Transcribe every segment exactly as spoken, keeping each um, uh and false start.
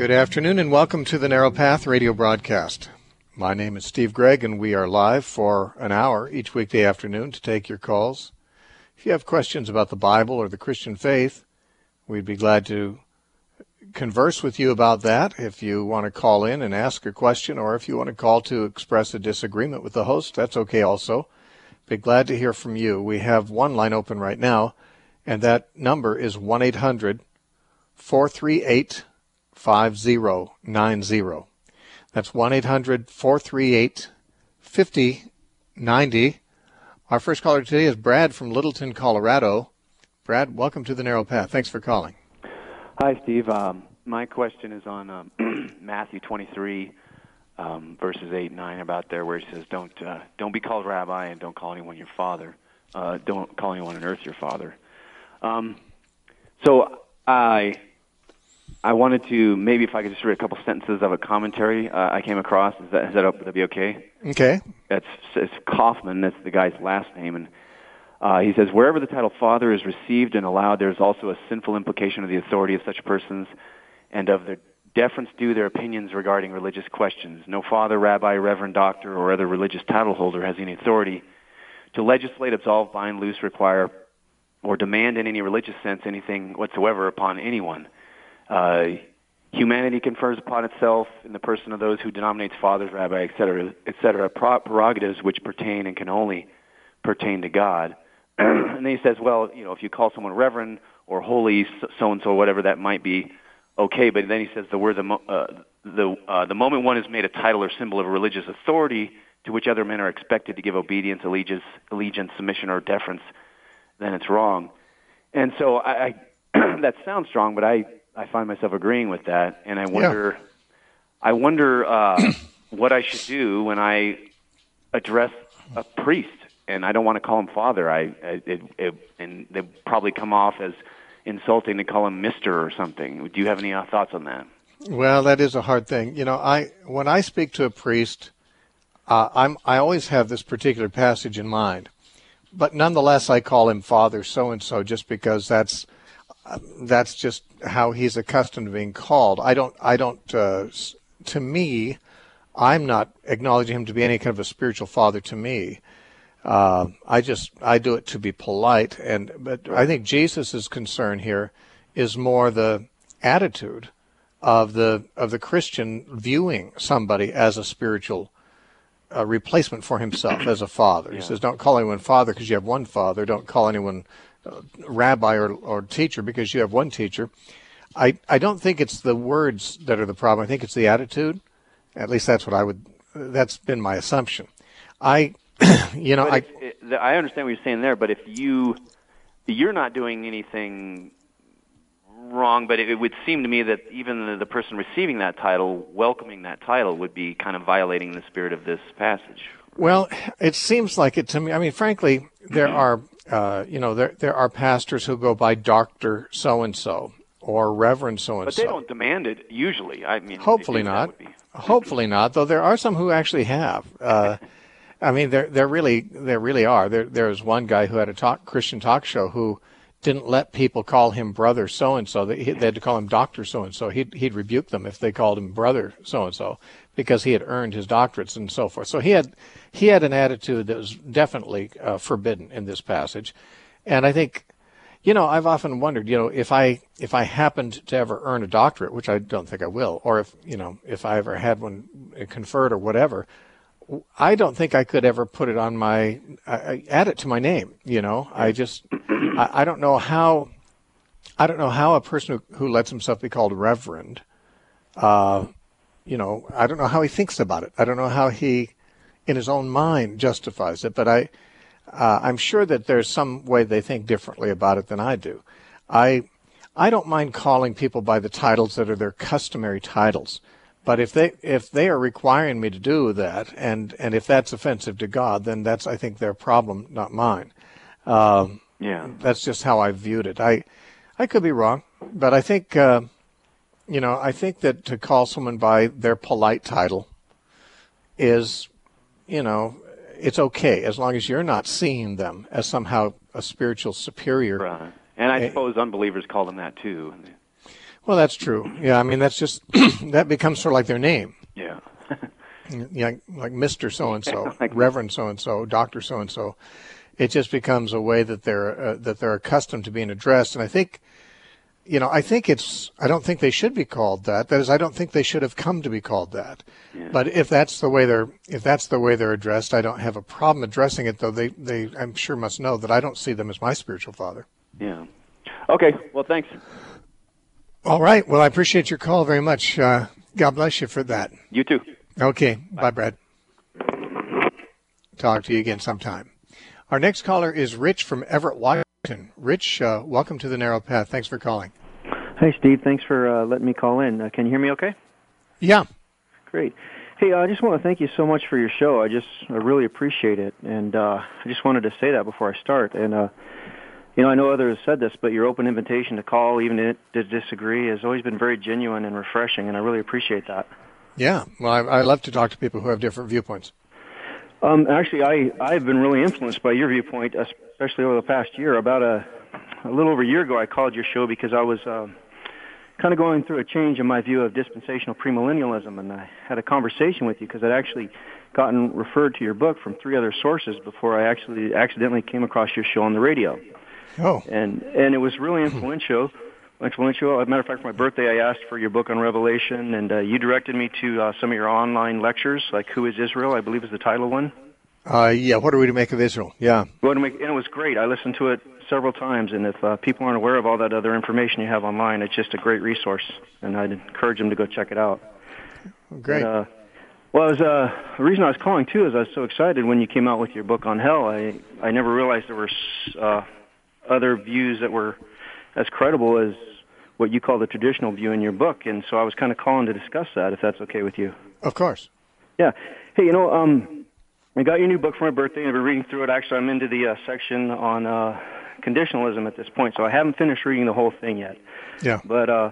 Good afternoon and welcome to the Narrow Path radio broadcast. My name is Steve Gregg and we are live for an hour each weekday afternoon to take your calls. If you have questions about the Bible or the Christian faith, we'd be glad to converse with you about that. If you want to call in and ask a question, or if you want to call to express a disagreement with the host, that's okay also. Be glad to hear from you. We have one line open right now, and that number is one eight hundred four three eight five zero nine zero. That's one eight hundred four three eight five zero nine zero. Our first caller today is Brad from Littleton, Colorado. Brad, welcome to the Narrow Path. Thanks for calling. Hi, Steve. Um, my question is on um, Matthew twenty-three, um, verses eight and nine, about there where he says, don't uh, don't be called rabbi and don't call anyone your father. Uh, don't call anyone on earth your father. Um, so I... I wanted to, maybe if I could just read a couple sentences of a commentary uh, I came across. Is that, is that, would that be okay? Okay. That's it's Kaufman. That's the guy's last name. And uh, he says, wherever the title father is received and allowed, there's also a sinful implication of the authority of such persons and of the deference due their opinions regarding religious questions. No father, rabbi, reverend, doctor, or other religious title holder has any authority to legislate, absolve, bind, loose, require, or demand in any religious sense anything whatsoever upon anyone. Uh, humanity confers upon itself in the person of those who denominates fathers, rabbi, et cetera, et cetera, prerogatives which pertain and can only pertain to God. And then he says, well, you know, if you call someone reverend or holy, so-and-so, whatever that might be, okay. But then he says the word, the, mo- uh, the, uh, the moment one is made a title or symbol of a religious authority to which other men are expected to give obedience, allegiance, allegiance, submission, or deference, then it's wrong. And so I, I that sounds strong, but I... I find myself agreeing with that, and I wonder, yeah. I wonder uh, what I should do when I address a priest, and I don't want to call him father. I, I it, it, and they probably come off as insulting to call him Mister or something. Do you have any uh, thoughts on that? Well, that is a hard thing. You know, I when I speak to a priest, uh, I'm I always have this particular passage in mind, but nonetheless, I call him Father so and so just because that's. Uh, that's just how he's accustomed to being called. I don't, I don't, uh, to me, I'm not acknowledging him to be any kind of a spiritual father to me. Uh, I just, I do it to be polite. And, but I think Jesus' concern here is more the attitude of the, of the Christian viewing somebody as a spiritual uh, replacement for himself as a father. Yeah. He says, don't call anyone father because you have one father. Don't call anyone Uh, rabbi or, or teacher because you have one teacher. I, I don't think it's the words that are the problem. I think it's the attitude. At least that's what I would, that's been my assumption. I, you know, but I, if, it, I understand what you're saying there, but if you, you're not doing anything wrong, but it, it would seem to me that even the, the person receiving that title, welcoming that title, would be kind of violating the spirit of this passage. Well, it seems like it to me. I mean, frankly, there are, uh, you know, there there are pastors who go by Doctor So-and-so or Reverend So-and-so. But they don't demand it usually. I mean, hopefully not. Be... Hopefully not. Though there are some who actually have. Uh, I mean, there there really there really are. There there was one guy who had a talk Christian talk show who didn't let people call him Brother So-and-so. They, they had to call him Doctor So-and-so. He'd he'd rebuke them if they called him Brother So-and-so because he had earned his doctorates and so forth. So he had. He had an attitude that was definitely uh, forbidden in this passage. And I think, you know, I've often wondered, you know, if I if I happened to ever earn a doctorate, which I don't think I will, or if, you know, if I ever had one conferred or whatever, I don't think I could ever put it on my, uh, add it to my name, you know. I just, I, I don't know how, I don't know how a person who, who lets himself be called reverend, uh, you know, I don't know how he thinks about it. I don't know how he... in his own mind justifies it, but I, uh, I'm sure that there's some way they think differently about it than I do. I, I don't mind calling people by the titles that are their customary titles, but if they if they are requiring me to do that, and, and if that's offensive to God, then that's I think their problem, not mine. Um, yeah, that's just how I viewed it. I, I could be wrong, but I think, uh, you know, I think that to call someone by their polite title is, you know, it's okay as long as you're not seeing them as somehow a spiritual superior. Right. And I suppose unbelievers call them that too. Well, that's true. Yeah, I mean, that's just, that becomes sort of like their name. Yeah. Yeah, like Mister So-and-so, Reverend So-and-so, Doctor So-and-so. It just becomes a way that they're, uh, that they're accustomed to being addressed. And I think, you know, I think it's, I don't think they should be called that. That is, I don't think they should have come to be called that. Yeah. But if that's the way they're, if that's the way they're addressed, I don't have a problem addressing it, though they, they, I'm sure must know that I don't see them as my spiritual father. Yeah. Okay. Well, thanks. All right. Well, I appreciate your call very much. Uh, God bless you for that. You too. Okay. Bye, Brad. Talk to you again sometime. Our next caller is Rich from Everett, Washington. Rich, uh, welcome to the Narrow Path. Thanks for calling. Hey, Steve. Thanks for uh, letting me call in. Uh, can you hear me okay? Yeah. Great. Hey, uh, I just want to thank you so much for your show. I just I really appreciate it. And uh, I just wanted to say that before I start. And, uh, you know, I know others have said this, but your open invitation to call, even if to disagree, has always been very genuine and refreshing, and I really appreciate that. Yeah. Well, I, I love to talk to people who have different viewpoints. Um, actually, I, I've been really influenced by your viewpoint, especially over the past year. About a, a little over a year ago, I called your show because I was uh, kind of going through a change in my view of dispensational premillennialism, and I had a conversation with you because I'd actually gotten referred to your book from three other sources before I actually accidentally came across your show on the radio. Oh. And and it was really influential. Influential. As a matter of fact, for my birthday, I asked for your book on Revelation, and uh, you directed me to uh, some of your online lectures, like "Who is Israel?" I believe is the title one. Uh, yeah. What are we to make of Israel? Yeah. What to make, and it was great. I listened to it several times, and if uh, people aren't aware of all that other information you have online, it's just a great resource, and I'd encourage them to go check it out. Great. But, uh, well, it was, uh, the reason I was calling too is I was so excited when you came out with your book on hell. I I never realized there were uh, other views that were as credible as what you call the traditional view in your book, and so I was kind of calling to discuss that, if that's okay with you. Of course. Yeah. Hey, you know, um, I got your new book for my birthday, and I've been reading through it. Actually, I'm into the uh, section on uh, conditionalism at this point, so I haven't finished reading the whole thing yet. Yeah. But uh,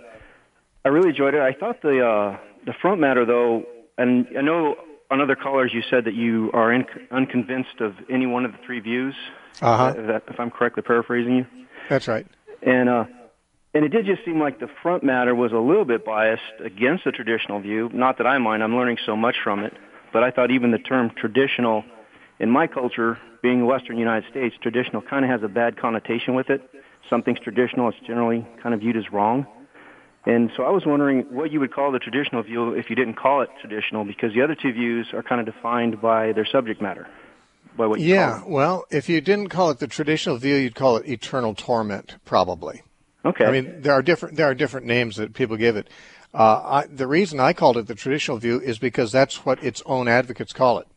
I really enjoyed it. I thought the uh, the front matter, though, and I know on other callers you said that you are in, unconvinced of any one of the three views, Uh-huh. if, that, if I'm correctly paraphrasing you. That's right. And uh, and it did just seem like the front matter was a little bit biased against the traditional view. Not that I mind, I'm learning so much from it. But I thought even the term traditional, in my culture, being the Western United States, traditional kind of has a bad connotation with it. Something's traditional, it's generally kind of viewed as wrong. And so I was wondering what you would call the traditional view if you didn't call it traditional, because the other two views are kind of defined by their subject matter, by what you Yeah. call it. Well, if you didn't call it the traditional view, you'd call it eternal torment, probably. Okay. I mean, there are different there are different names that people give it. Uh, I, the reason I called it the traditional view is because that's what its own advocates call it.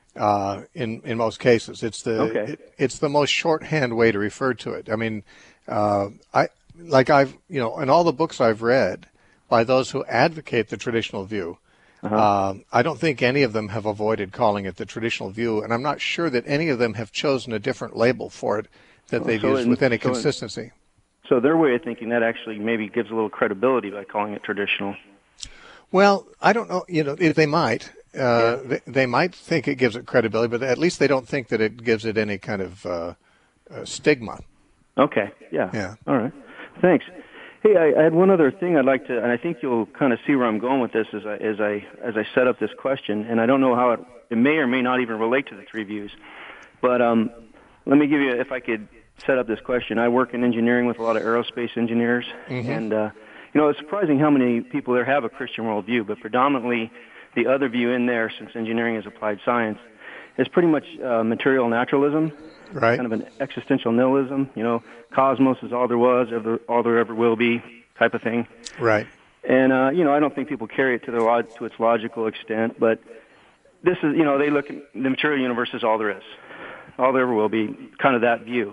Uh, in in most cases, it's the Okay. it, it's the most shorthand way to refer to it. I mean, uh, I like I've you know in all the books I've read by those who advocate the traditional view, Uh-huh. um, I don't think any of them have avoided calling it the traditional view, and I'm not sure that any of them have chosen a different label for it that they've so used in- with any so in- consistency. So their way of thinking, that actually maybe gives a little credibility by calling it traditional. Well, I don't know. You know, if they might, uh, Yeah. they, they might think it gives it credibility, but at least they don't think that it gives it any kind of uh, uh, stigma. Okay. Yeah. Yeah. All right. Thanks. Hey, I, I had one other thing I'd like to, and I think you'll kind of see where I'm going with this as I as I as I set up this question, and I don't know how it it may or may not even relate to the three views, but um, let me give you, if I could set up this question. I work in engineering with a lot of aerospace engineers, Mm-hmm. and uh, you know, it's surprising how many people there have a Christian worldview, but predominantly the other view in there, since engineering is applied science, is pretty much uh, material naturalism. Right. Kind of an existential nihilism, you know, cosmos is all there was, ever, all there ever will be, type of thing. Right. And uh, you know, I don't think people carry it to their log- to its logical extent, but this is, you know, they look at the material universe is all there is, all there ever will be, kind of that view.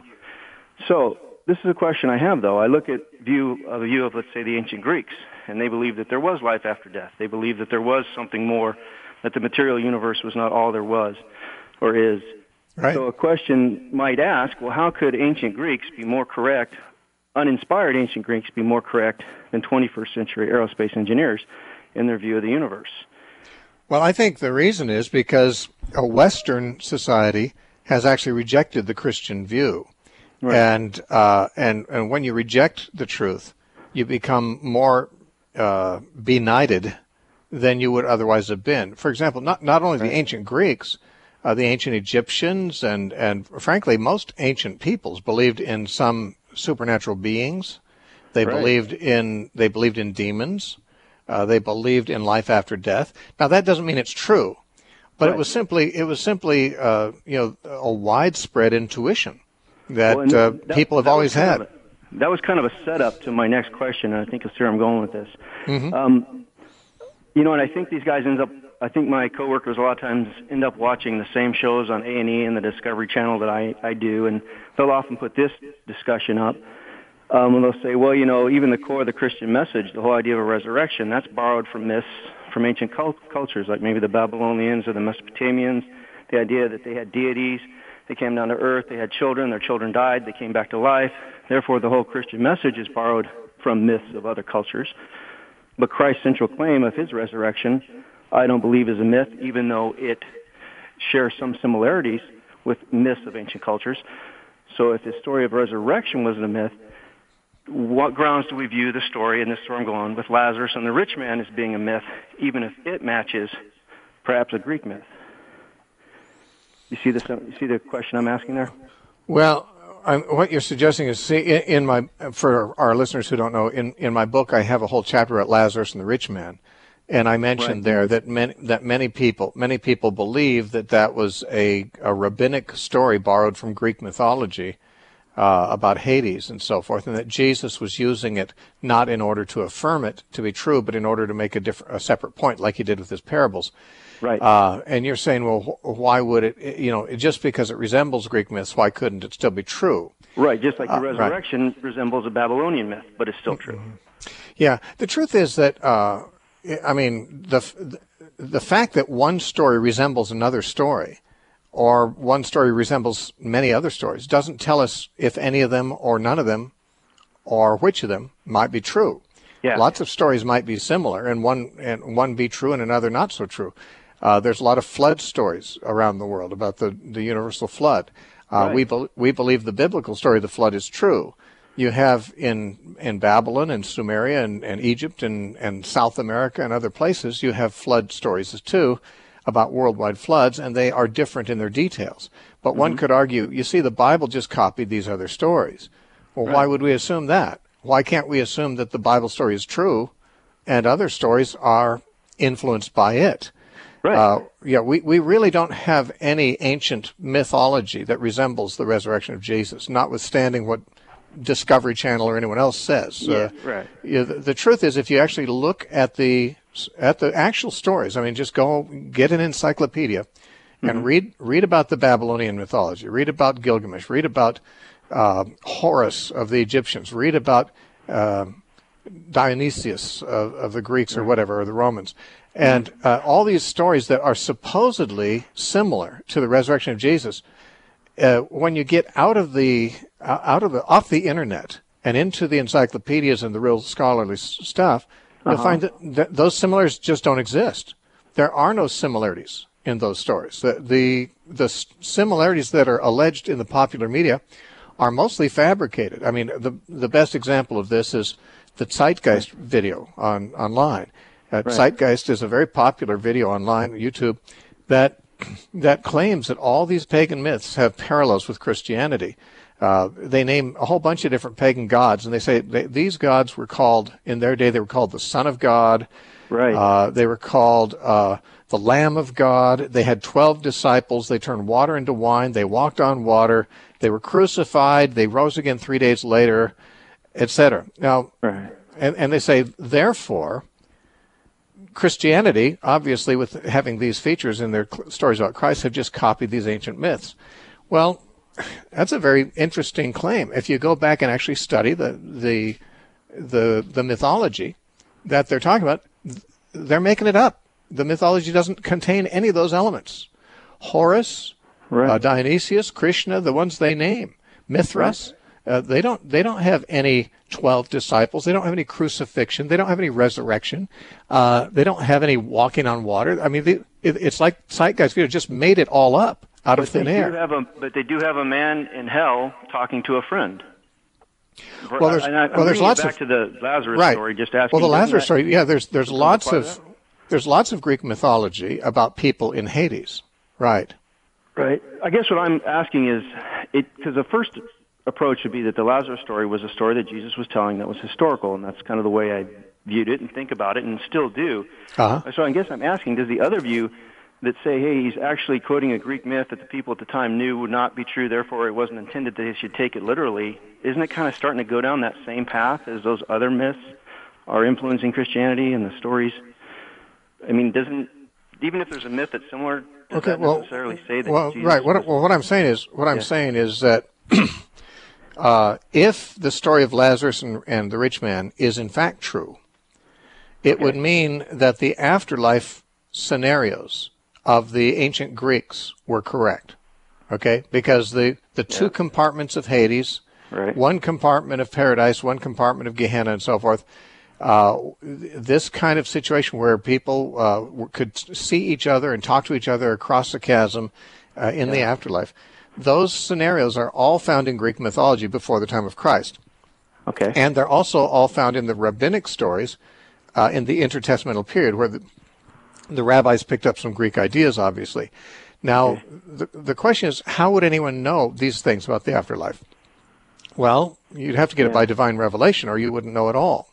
So this is a question I have, though. I look at view of a view of, let's say, the ancient Greeks, and they believed that there was life after death. They believed that there was something more, that the material universe was not all there was or is. Right. So a question might ask, well, how could ancient Greeks be more correct, uninspired ancient Greeks be more correct than twenty-first century aerospace engineers in their view of the universe? Well, I think the reason is because a Western society has actually rejected the Christian view. Right. And, uh, and, and when you reject the truth, you become more uh, benighted than you would otherwise have been. For example, not not only the ancient Greeks, uh, the ancient Egyptians, and and frankly, most ancient peoples believed in some supernatural beings. They Right. believed in they believed in demons. Uh, they believed in life after death. Now that doesn't mean it's true, but Right. it was simply it was simply uh, you know a widespread intuition that Well, and uh, that- people have that was always kind had. of a- That was kind of a setup to my next question, and I think it's where I'm going with this. Mm-hmm. Um, you know, and I think these guys end up. I think my coworkers a lot of times end up watching the same shows on A and E and the Discovery Channel that I I do, and they'll often put this discussion up. Um, and they'll say, well, you know, even the core of the Christian message, the whole idea of a resurrection, that's borrowed from myths from ancient cult- cultures, like maybe the Babylonians or the Mesopotamians. The idea that they had deities, they came down to earth, they had children, their children died, they came back to life. Therefore, the whole Christian message is borrowed from myths of other cultures. But Christ's central claim of his resurrection, I don't believe is a myth, even though it shares some similarities with myths of ancient cultures. So if the story of resurrection wasn't a myth, what grounds do we view the story, and this is where I'm going, with Lazarus and the rich man as being a myth, even if it matches perhaps a Greek myth? You see this? You see the question I'm asking there? Well, I'm, what you're suggesting is, see, in, in my for our listeners who don't know, in, in my book I have a whole chapter about Lazarus and the rich man, and I mentioned Right. there that many, that many people many people believe that that was a, a rabbinic story borrowed from Greek mythology uh, about Hades and so forth, and that Jesus was using it not in order to affirm it to be true, but in order to make a different, a separate point, like he did with his parables. Right. Uh, and you're saying, well, wh- why would it, you know, just because it resembles Greek myths, why couldn't it still be true? Right, just like the Uh, right. resurrection resembles a Babylonian myth, but it's still true. Yeah, the truth is that, uh, I mean, the the fact that one story resembles another story, or one story resembles many other stories, doesn't tell us if any of them or none of them, or which of them might be true. Yeah. Lots of stories might be similar, and one and one be true and another not so true. Uh, there's a lot of flood stories around the world about the, the universal flood. Uh, Right. We be, we believe the biblical story of the flood is true. You have in in Babylon and Sumeria and, and Egypt and, and South America and other places, you have flood stories too about worldwide floods, and they are different in their details. But Mm-hmm. one could argue, you see, the Bible just copied these other stories. Well, why Right. would we assume that? Why can't we assume that the Bible story is true and other stories are influenced by it? Right. Uh, yeah, we, we really don't have any ancient mythology that resembles the resurrection of Jesus, notwithstanding what Discovery Channel or anyone else says. Yeah, Uh, right. yeah, the, the truth is, if you actually look at the at the actual stories, I mean, just go get an encyclopedia and read read about the Babylonian mythology, read about Gilgamesh, read about uh, Horus of the Egyptians, read about uh, Dionysius of, of the Greeks or whatever, or the Romans. And uh, all these stories that are supposedly similar to the resurrection of Jesus, uh, when you get out of the uh, out of the off the internet and into the encyclopedias and the real scholarly s- stuff, you'll find that th- those similarities just don't exist. There are no similarities in those stories. The, the the s- similarities that are alleged in the popular media are mostly fabricated. I mean, the the best example of this is the Zeitgeist video on online. Uh, Zeitgeist is a very popular video online, YouTube, that that claims that all these pagan myths have parallels with Christianity. Uh, they name a whole bunch of different pagan gods, and they say they, these gods were called, in their day, they were called the Son of God. Right. Uh, they were called uh, the Lamb of God. They had twelve disciples. They turned water into wine. They walked on water. They were crucified. They rose again three days later, et cetera. Now, Right. and, and they say, therefore, Christianity, obviously, with having these features in their cl- stories about Christ, have just copied these ancient myths. Well, that's a very interesting claim. If you go back and actually study the the the, the mythology that they're talking about, th- they're making it up. The mythology doesn't contain any of those elements. Horus, Right. uh, Dionysius, Krishna, the ones they name, Mithras, uh, they don't they don't have any twelve disciples. They don't have any crucifixion. They don't have any resurrection. Uh, they don't have any walking on water. I mean, they, it, it's like Zeitgeist video just made it all up out of But thin they air. do have a, but they do have a man in hell talking to a friend. Well, there's, and I, well, there's lots back of to the Lazarus right. story. Just asking. Well, the Lazarus that, story. Yeah, there's there's lots of that? there's lots of Greek mythology about people in Hades. Right. Right. I guess what I'm asking is, it because the first approach would be that the Lazarus story was a story that Jesus was telling that was historical, and that's kind of the way I viewed it and think about it, and still do. Uh-huh. So I guess I'm asking, does the other view that say, hey, he's actually quoting a Greek myth that the people at the time knew would not be true, therefore it wasn't intended that they should take it literally, isn't it kind of starting to go down that same path as those other myths are influencing Christianity and the stories? I mean, doesn't, even if there's a myth that's similar, does okay, that well, necessarily say that well, Jesus right. What, was, well, what I'm saying is, what I'm yeah. saying is that uh, if the story of Lazarus and, and the rich man is in fact true, it okay. would mean that the afterlife scenarios of the ancient Greeks were correct. Okay, because the the two yeah. compartments of Hades, right. one compartment of paradise, one compartment of Gehenna, and so forth. Uh, this kind of situation where people uh, could see each other and talk to each other across the chasm uh, in yeah. the afterlife, those scenarios are all found in Greek mythology before the time of Christ. Okay. And they're also all found in the rabbinic stories uh, in the intertestamental period, where the, the rabbis picked up some Greek ideas, obviously. Now, okay. the, the question is, how would anyone know these things about the afterlife? Well, you'd have to get yeah. it by divine revelation, or you wouldn't know at all.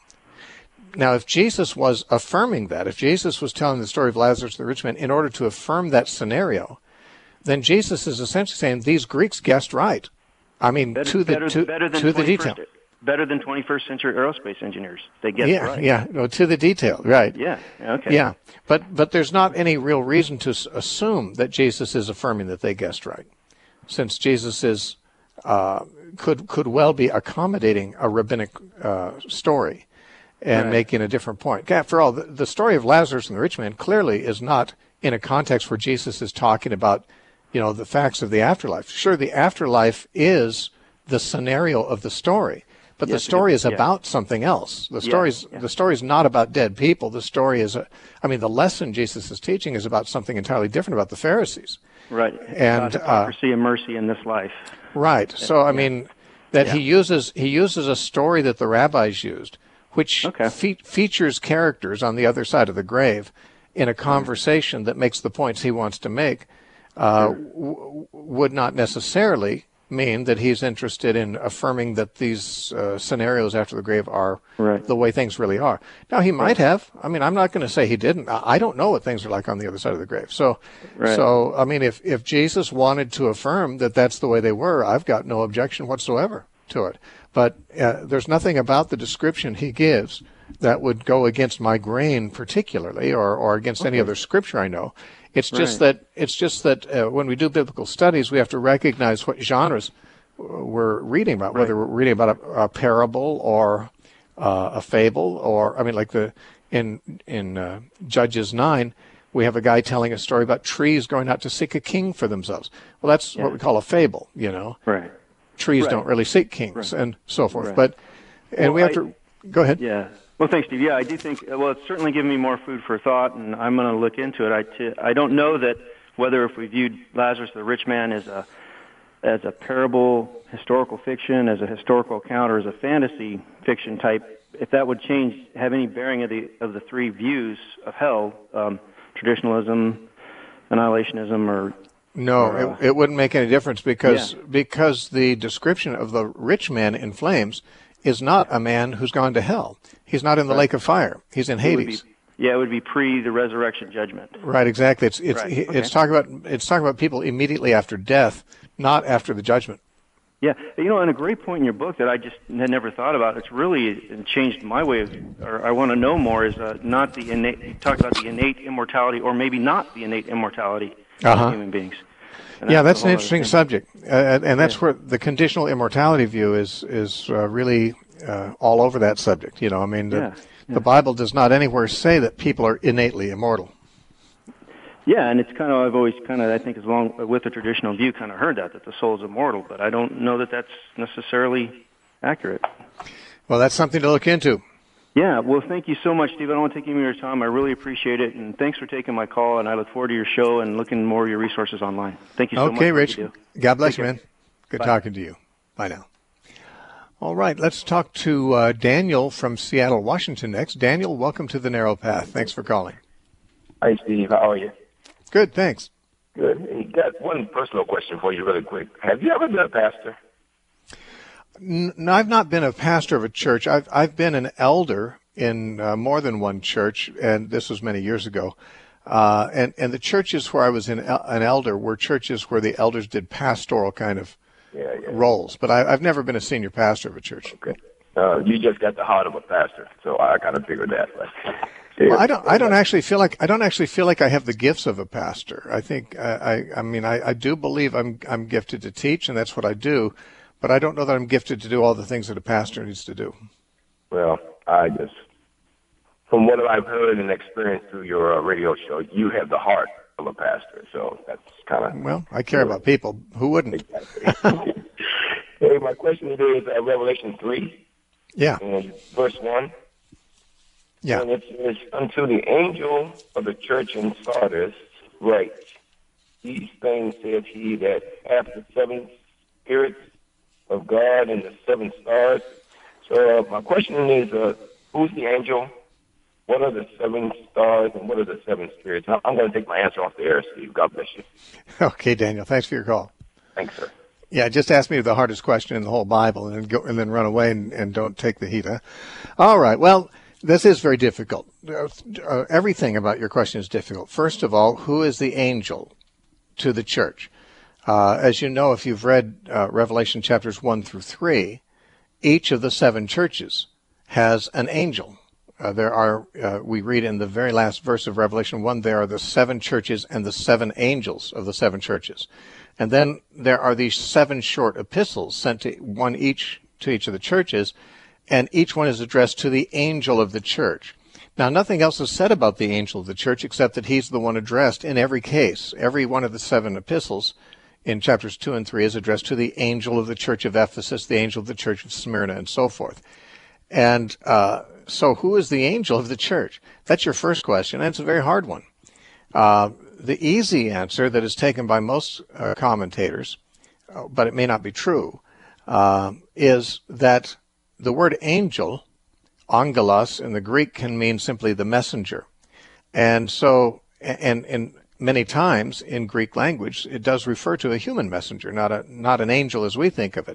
Now, if Jesus was affirming that, if Jesus was telling the story of Lazarus the rich man in order to affirm that scenario, then Jesus is essentially saying these Greeks guessed right. I mean, better, to the better, to, better to the detail. Better than twenty-first century aerospace engineers. They guessed yeah, right. Yeah, no, to the detail, right. Yeah, okay. Yeah, but, but there's not any real reason to assume that Jesus is affirming that they guessed right, since Jesus is uh, could could well be accommodating a rabbinic uh, story and right. making a different point. After all, the, the story of Lazarus and the rich man clearly is not in a context where Jesus is talking about, you know, the facts of the afterlife. Sure, the afterlife is the scenario of the story, but yes, the story is yeah. about something else. The story's yeah, yeah. the story is not about dead people. The story is, a, I mean, the lesson Jesus is teaching is about something entirely different, about the Pharisees. Right. And hypocrisy uh, and mercy in this life. Right. So I yeah. mean, that yeah. he uses he uses a story that the rabbis used, which okay. fe- features characters on the other side of the grave in a conversation that makes the points he wants to make, uh, sure. w- would not necessarily mean that he's interested in affirming that these uh, scenarios after the grave are right. the way things really are. Now, he might right. have. I mean, I'm not going to say he didn't. I don't know what things are like on the other side of the grave. So, right. so I mean, if, if Jesus wanted to affirm that that's the way they were, I've got no objection whatsoever to it. But uh, there's nothing about the description he gives that would go against my grain particularly, or, or against okay. any other scripture I know. It's just right. that it's just that uh, when we do biblical studies, we have to recognize what genres we're reading about, right. whether we're reading about a, a parable or uh, a fable, or I mean, like the in in uh, Judges nine, we have a guy telling a story about trees going out to seek a king for themselves. Well, that's yeah. what we call a fable, you know. Right. Trees right. don't really seek kings, right. and so forth. Right. But and well, we have I, to go ahead. Yeah. Well, thanks, Steve. Yeah, I do think, well, it's certainly given me more food for thought, and I'm going to look into it. I, t- I don't know that whether if we viewed Lazarus the rich man as a as a parable, historical fiction, as a historical account, or as a fantasy fiction type, if that would change, have any bearing of the of the three views of hell, um, traditionalism, annihilationism, or no, or, uh, it, it wouldn't make any difference because yeah. because the description of the rich man in flames is not a man who's gone to hell. He's not in the right. lake of fire. He's in Hades. Be, yeah, it would be pre the resurrection judgment. Right, exactly. It's it's right. it's okay. talking about it's talking about people immediately after death, not after the judgment. Yeah, you know, and a great point in your book that I just had never thought about. It's really changed my way of, or I want to know more. Is uh, not the innate. You talk about the innate immortality, or maybe not the innate immortality uh-huh. of human beings. And yeah, that's, that's an interesting subject, uh, and that's yeah. where the conditional immortality view is is uh, really uh, all over that subject. You know, I mean, the, yeah. Yeah. the Bible does not anywhere say that people are innately immortal. Yeah, and it's kind of, I've always kind of, I think, as long with the traditional view, kind of heard that, that the soul is immortal, but I don't know that that's necessarily accurate. Well, that's something to look into. Yeah, well, thank you so much, Steve. I don't want to take any of your time. I really appreciate it, and thanks for taking my call, and I look forward to your show and looking more of your resources online. Thank you so okay, much. Okay, Rich. God bless Take you, care. man. Good Bye. talking to you. Bye now. All right, let's talk to uh, Daniel from Seattle, Washington next. Daniel, welcome to The Narrow Path. Thanks for calling. Hi, Steve. How are you? Good, thanks. Good. Hey, got one personal question for you really quick. Have you ever been a pastor? No, I've not been a pastor of a church. I've I've been an elder in uh, more than one church, and this was many years ago. Uh, and and the churches where I was in el- an elder were churches where the elders did pastoral kind of yeah, yeah. roles. But I, I've never been a senior pastor of a church. Okay. Uh, you just got the heart of a pastor, so I kind of figured that. But, yeah. Well, I don't. I don't actually feel like I don't actually feel like I have the gifts of a pastor. I think I. I, I mean, I, I do believe I'm I'm gifted to teach, and that's what I do. But I don't know that I'm gifted to do all the things that a pastor needs to do. Well, I just, from what I've heard and experienced through your uh, radio show, you have the heart of a pastor. So that's kind of... Well, I care about people. Who wouldn't? Exactly. Hey, my question today is uh, Revelation three. Yeah. And verse one. Yeah. And it says, unto the angel of the church in Sardis write, these things said he that hath the seven spirits of God and the seven stars. So uh, my question is, uh, who's the angel? What are the seven stars and what are the seven spirits? I'm going to take my answer off the air, Steve. God bless you. Okay, Daniel. Thanks for your call. Thanks, sir. Yeah, just ask me the hardest question in the whole Bible and then go and then run away and, and don't take the heat. Huh? All right. Well, this is very difficult. Uh, uh, everything about your question is difficult. First of all, who is the angel to the church? Uh, as you know, if you've read uh, Revelation chapters one through three, each of the seven churches has an angel. Uh, there are, uh, we read in the very last verse of Revelation one, there are the seven churches and the seven angels of the seven churches. And then there are these seven short epistles sent to one each to each of the churches, and each one is addressed to the angel of the church. Now, nothing else is said about the angel of the church except that he's the one addressed in every case. Every one of the seven epistles in chapters two and three is addressed to the angel of the church of Ephesus, the angel of the church of Smyrna, and so forth. And uh, so who is the angel of the church? That's your first question, and it's a very hard one. Uh, the easy answer that is taken by most uh, commentators, uh, but it may not be true, uh, is that the word angel, angelos, in the Greek can mean simply the messenger. And so, and, and many times in Greek language, it does refer to a human messenger, not a not an angel as we think of it.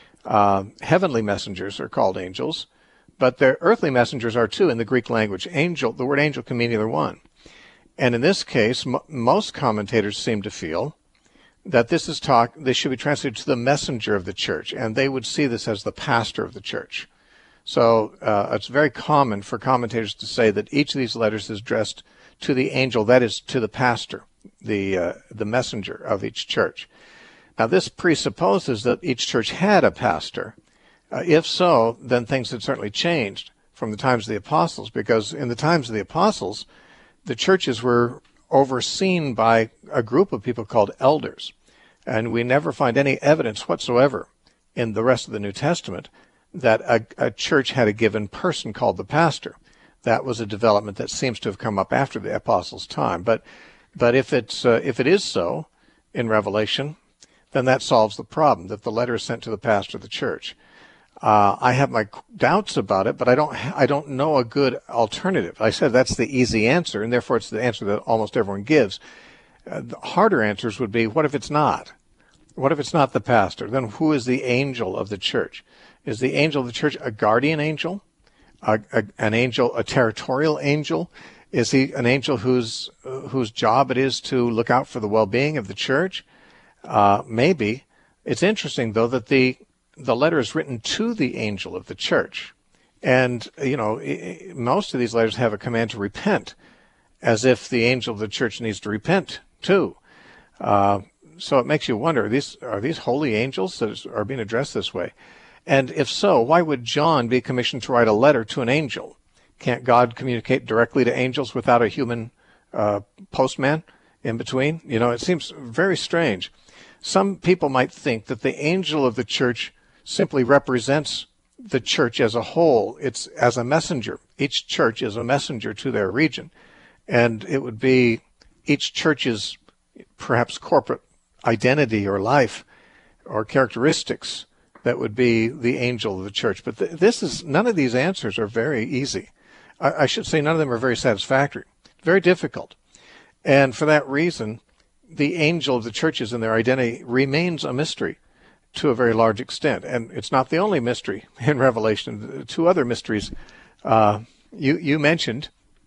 Uh, heavenly messengers are called angels, but their earthly messengers are too in the Greek language. Angel, the word angel can mean either one. And in this case, m- most commentators seem to feel that this is talk. This should be translated to the messenger of the church, and they would see this as the pastor of the church. So uh, it's very common for commentators to say that each of these letters is addressed to the angel, that is, to the pastor, the uh, the messenger of each church. Now, this presupposes that each church had a pastor. Uh, if so, then things had certainly changed from the times of the apostles, because in the times of the apostles, the churches were overseen by a group of people called elders. And we never find any evidence whatsoever in the rest of the New Testament that a, a church had a given person called the pastor. That was a development that seems to have come up after the apostles' time. But but if it's uh, if it is so in Revelation, then that solves the problem, that the letter is sent to the pastor of the church. Uh, I have my doubts about it, but I don't I don't know a good alternative. I said that's the easy answer, and therefore it's the answer that almost everyone gives. Uh, the harder answers would be, what if it's not? What if it's not the pastor? Then who is the angel of the church? Is the angel of the church a guardian angel? A, a, an angel, a territorial angel? Is he an angel whose uh, whose job it is to look out for the well-being of the church? Uh, maybe. It's interesting, though, that the the letter is written to the angel of the church. And, you know, most of these letters have a command to repent, as if the angel of the church needs to repent, too. Uh, so it makes you wonder, are these, are these holy angels that are being addressed this way? And if so, why would John be commissioned to write a letter to an angel? Can't God communicate directly to angels without a human uh, postman in between? You know, it seems very strange. Some people might think that the angel of the church simply represents the church as a whole. It's as a messenger. Each church is a messenger to their region. And it would be each church's perhaps corporate identity or life or characteristics that would be the angel of the church. But th- this is, none of these answers are very easy. I, I should say none of them are very satisfactory. Very difficult. And for that reason, the angel of the churches and their identity remains a mystery to a very large extent. And it's not the only mystery in Revelation. Two other mysteries uh, you, you mentioned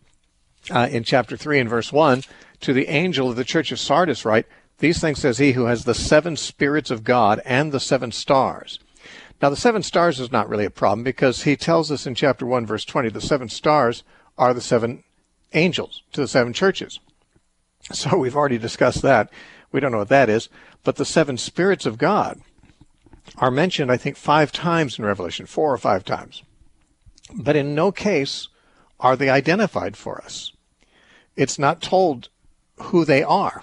uh, in chapter three and verse one, to the angel of the church of Sardis write, these things says he who has the seven spirits of God and the seven stars. Now, the seven stars is not really a problem because he tells us in chapter one, verse twenty, the seven stars are the seven angels to the seven churches. So we've already discussed that. We don't know what that is. But the seven spirits of God are mentioned, I think, five times in Revelation, four or five times. But in no case are they identified for us. It's not told who they are.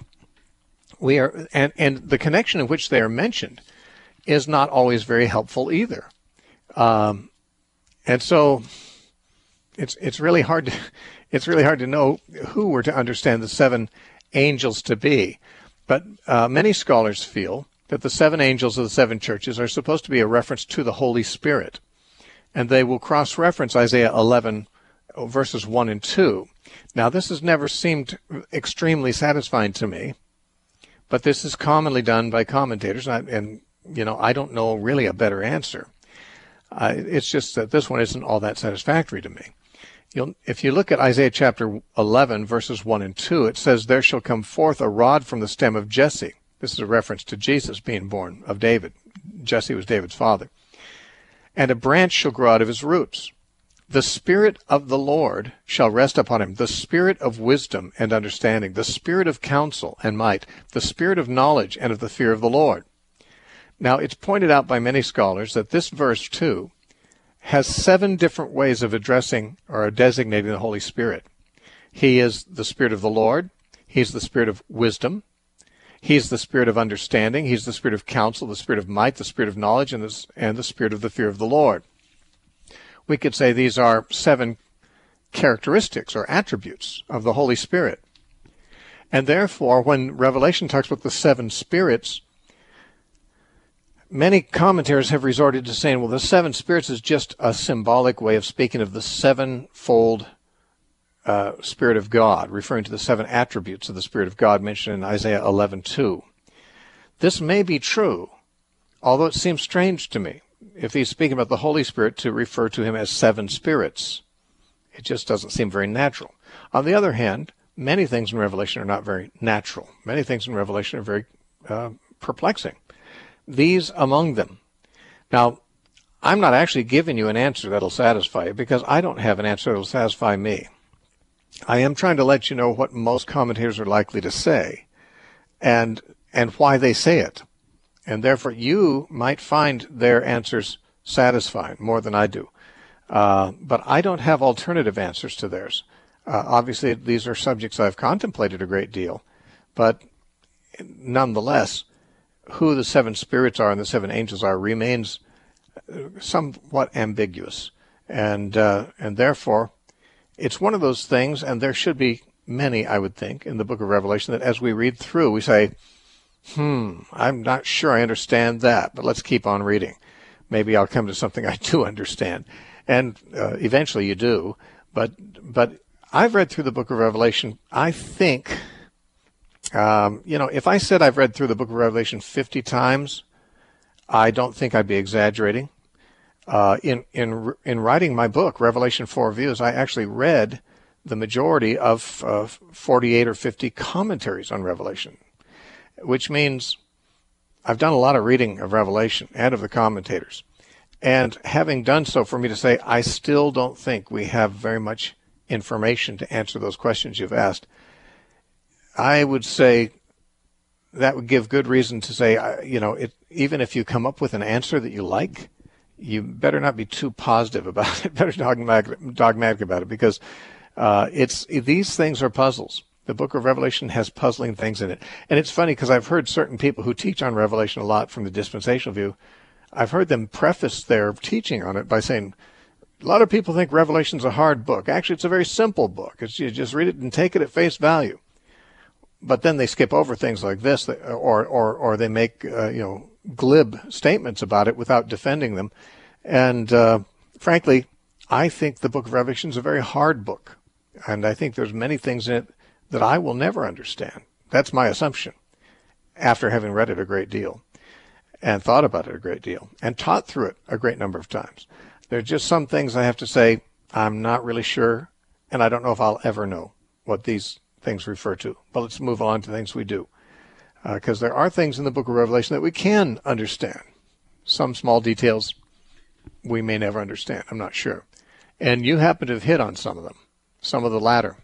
We are, and, and the connection in which they are mentioned is not always very helpful either. Um, and so it's it's really hard to it's really hard to know who we're to understand the seven angels to be. But uh, many scholars feel that the seven angels of the seven churches are supposed to be a reference to the Holy Spirit. And they will cross-reference Isaiah eleven, verses one and two. Now, this has never seemed extremely satisfying to me, but this is commonly done by commentators, and, I, and you know, I don't know really a better answer. Uh, it's just that this one isn't all that satisfactory to me. You'll, if you look at Isaiah chapter eleven, verses one and two, it says, there shall come forth a rod from the stem of Jesse. This is a reference to Jesus being born of David. Jesse was David's father. And a branch shall grow out of his roots. The Spirit of the Lord shall rest upon him, the Spirit of wisdom and understanding, the Spirit of counsel and might, the Spirit of knowledge and of the fear of the Lord. Now, it's pointed out by many scholars that this verse, too, has seven different ways of addressing or designating the Holy Spirit. He is the Spirit of the Lord. He's the Spirit of wisdom. He's the Spirit of understanding. He's the Spirit of counsel, the Spirit of might, the Spirit of knowledge, and the, and the Spirit of the fear of the Lord. We could say these are seven characteristics or attributes of the Holy Spirit. And therefore, when Revelation talks about the seven spirits, many commentators have resorted to saying, well, the seven spirits is just a symbolic way of speaking of the sevenfold uh, Spirit of God, referring to the seven attributes of the Spirit of God mentioned in Isaiah eleven two. This may be true, although it seems strange to me, if he's speaking about the Holy Spirit, to refer to him as seven spirits. It just doesn't seem very natural. On the other hand, many things in Revelation are not very natural. Many things in Revelation are very uh, perplexing. These among them. Now, I'm not actually giving you an answer that'll satisfy you, because I don't have an answer that'll satisfy me. I am trying to let you know what most commentators are likely to say, and and why they say it. And therefore, you might find their answers satisfying more than I do. Uh, but I don't have alternative answers to theirs. Uh, obviously, these are subjects I've contemplated a great deal. But nonetheless, who the seven spirits are and the seven angels are remains somewhat ambiguous. And, uh, and therefore, it's one of those things, and there should be many, I would think, in the book of Revelation, that as we read through, we say, Hmm, I'm not sure I understand that, but let's keep on reading. Maybe I'll come to something I do understand. And uh, eventually you do. But but I've read through the book of Revelation, I think, um, you know, if I said I've read through the book of Revelation fifty times, I don't think I'd be exaggerating. Uh, in, in, in writing my book, Revelation Four Views, I actually read the majority of uh, forty-eight or fifty commentaries on Revelation, which means I've done a lot of reading of Revelation and of the commentators. And having done so, for me to say, I still don't think we have very much information to answer those questions you've asked, I would say that would give good reason to say, you know, it, even if you come up with an answer that you like, you better not be too positive about it, better dogmatic, dogmatic about it, because uh, it's these things are puzzles. The book of Revelation has puzzling things in it. And it's funny because I've heard certain people who teach on Revelation a lot from the dispensational view, I've heard them preface their teaching on it by saying, a lot of people think Revelation's a hard book. Actually, it's a very simple book. It's, you just read it and take it at face value. But then they skip over things like this, or or or they make uh, you know glib statements about it without defending them. And uh, frankly, I think the book of Revelation is a very hard book. And I think there's many things in it that I will never understand. That's my assumption, after having read it a great deal and thought about it a great deal and taught through it a great number of times. There are just some things I have to say I'm not really sure, and I don't know if I'll ever know what these things refer to. But let's move on to things we do, because uh, there are things in the book of Revelation that we can understand. Some small details we may never understand, I'm not sure. And you happen to have hit on some of them, some of the latter.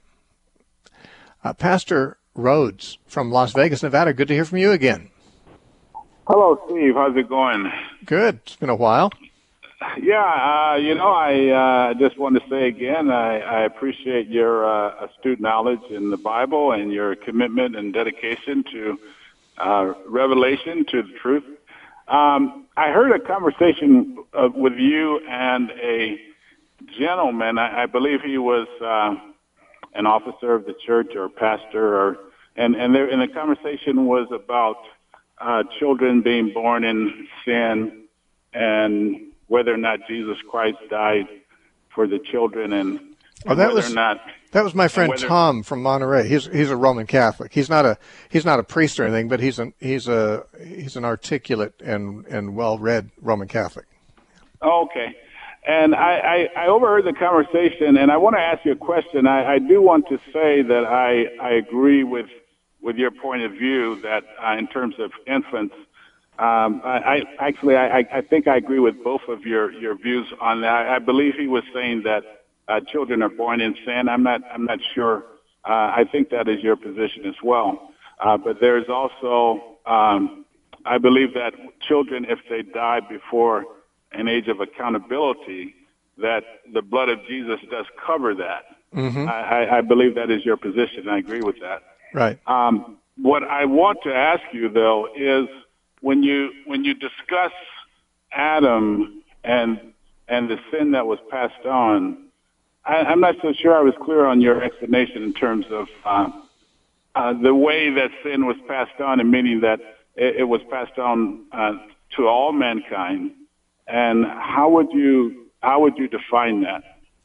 Uh, Pastor Rhodes from Las Vegas, Nevada, good to hear from you again. Hello, Steve. How's it going? Good. It's been a while. Yeah, uh, you know, I uh, just want to say again, I, I appreciate your uh, astute knowledge in the Bible and your commitment and dedication to uh, revelation, to the truth. Um, I heard a conversation uh, with you and a gentleman. I, I believe he was uh, an officer of the church or pastor, or and and, there, and the conversation was about uh, children being born in sin and whether or not Jesus Christ died for the children, and, oh, that whether was, or not that was my friend whether, Tom from Monterey. He's he's a Roman Catholic. He's not a he's not a priest or anything, but he's an he's a he's an articulate and and well-read Roman Catholic. Okay, and I, I, I overheard the conversation, and I want to ask you a question. I, I do want to say that I I agree with with your point of view that uh, in terms of infants. Um, I, I actually, I, I think I agree with both of your, your views on that. I believe he was saying that uh, children are born in sin. I'm not, I'm not sure. Uh, I think that is your position as well. Uh, but there's also, um, I believe that children, if they die before an age of accountability, that the blood of Jesus does cover that. Mm-hmm. I, I believe that is your position. I agree with that. Right. Um, what I want to ask you, though, is When you when you discuss Adam and and the sin that was passed on, I, I'm not so sure I was clear on your explanation in terms of uh, uh, the way that sin was passed on, and meaning that it, it was passed on uh, to all mankind. And how would you how would you define that?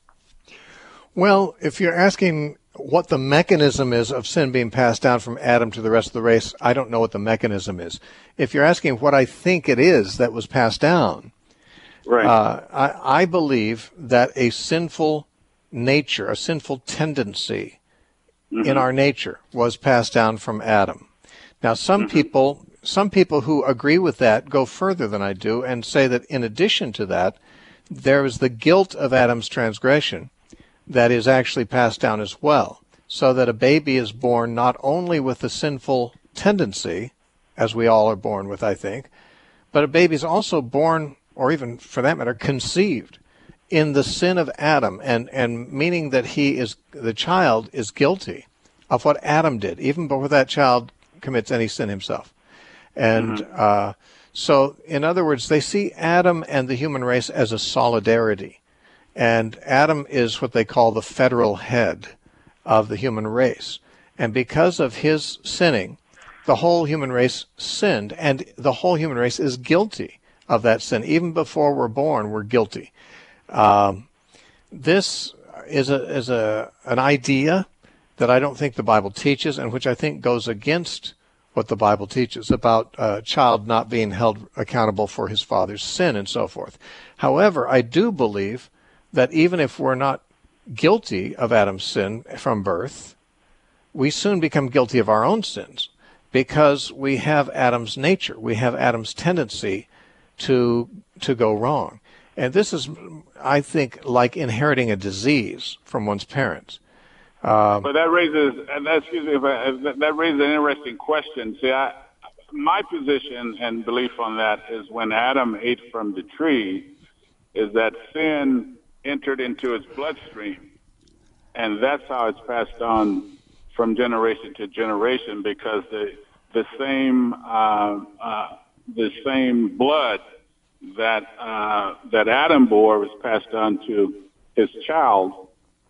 Well, if you're asking what the mechanism is of sin being passed down from Adam to the rest of the race, I don't know what the mechanism is. If you're asking what I think it is that was passed down, right. uh, I, I believe that a sinful nature, a sinful tendency mm-hmm. in our nature was passed down from Adam. Now, some mm-hmm. people, some people who agree with that go further than I do and say that in addition to that, there is the guilt of Adam's transgression that is actually passed down as well, so that a baby is born not only with the sinful tendency, as we all are born with, I think, but a baby is also born, or even for that matter, conceived in the sin of Adam, and, and meaning that he is, the child is guilty of what Adam did, even before that child commits any sin himself. And mm-hmm. uh, so, in other words, they see Adam and the human race as a solidarity. And Adam is what they call the federal head of the human race. And because of his sinning, the whole human race sinned, and the whole human race is guilty of that sin. Even before we're born, we're guilty. Um, this is a is a an idea that I don't think the Bible teaches, and which I think goes against what the Bible teaches about a child not being held accountable for his father's sin and so forth. However, I do believe that even if we're not guilty of Adam's sin from birth, we soon become guilty of our own sins because we have Adam's nature. We have Adam's tendency to to go wrong. And this is, I think, like inheriting a disease from one's parents. Um, but that raises, and that, excuse me, if I, that, that raises an interesting question. See, I, my position and belief on that is when Adam ate from the tree, is that sin entered into his bloodstream, and that's how it's passed on from generation to generation, because the the same uh, uh, the same blood that uh, that Adam bore was passed on to his child.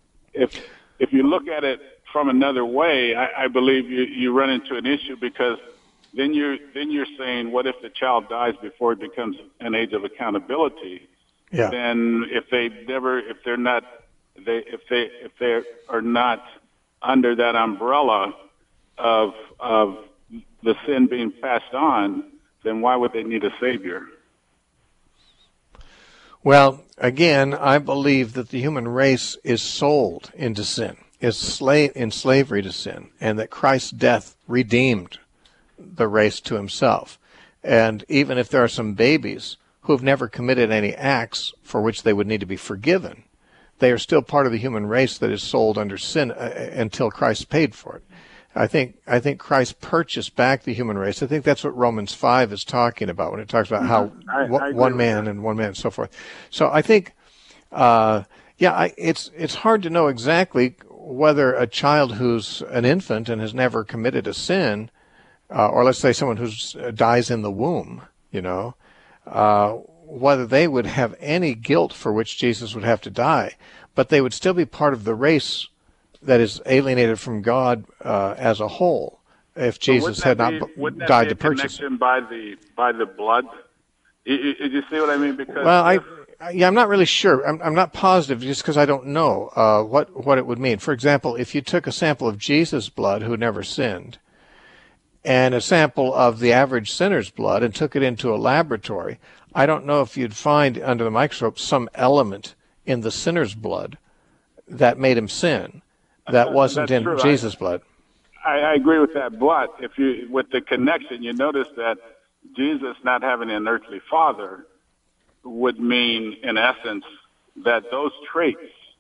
If if you look at it from another way, I, I believe you, you run into an issue, because then you're then you're saying, what if the child dies before it becomes an age of accountability? Yeah. Then if they never, if they're not, they if they if they are not under that umbrella of of the sin being passed on, then why would they need a savior? Well, again, I believe that the human race is sold into sin, is slave in slavery to sin, and that Christ's death redeemed the race to himself. And even if there are some babies who have never committed any acts for which they would need to be forgiven, they are still part of the human race that is sold under sin uh, until Christ paid for it. I think I think Christ purchased back the human race. I think that's what Romans five is talking about when it talks about how I, I one man that. and one man and so forth. So I think, uh, yeah, I, it's it's hard to know exactly whether a child who's an infant and has never committed a sin, uh, or let's say someone who uh, dies in the womb, you know, uh, whether they would have any guilt for which Jesus would have to die, but they would still be part of the race that is alienated from God uh, as a whole, if Jesus had not be, died to purchase it. by the by the blood? You, you, you see what I mean? Because well, if, I, yeah, I'm not really sure. I'm, I'm not positive just because I don't know uh, what what it would mean. For example, if you took a sample of Jesus' blood, who never sinned, and a sample of the average sinner's blood, and took it into a laboratory, I don't know if you'd find under the microscope some element in the sinner's blood that made him sin. That wasn't That's in true. Jesus' I, blood. I, I agree with that. But if you, with the connection, you notice that Jesus not having an earthly father would mean, in essence, that those traits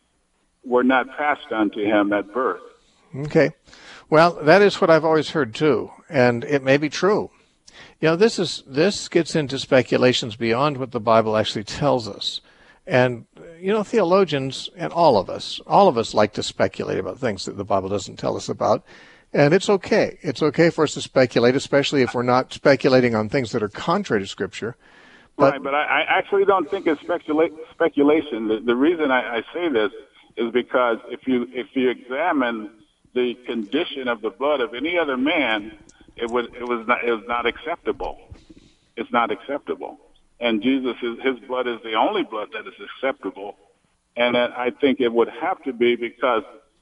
were not passed on to him at birth. Okay. Well, that is what I've always heard too, and it may be true. You know, this is this gets into speculations beyond what the Bible actually tells us. And, you know, theologians and all of us, all of us like to speculate about things that the Bible doesn't tell us about. And it's okay. It's okay for us to speculate, especially if we're not speculating on things that are contrary to Scripture. But, right, but I, I actually don't think it's specula- speculation. The, the reason I, I say this is because if you if you examine the condition of the blood of any other man, it was it was not it was not acceptable. It's not acceptable. And Jesus, is, his blood is the only blood that is acceptable. And that I think it would have to be because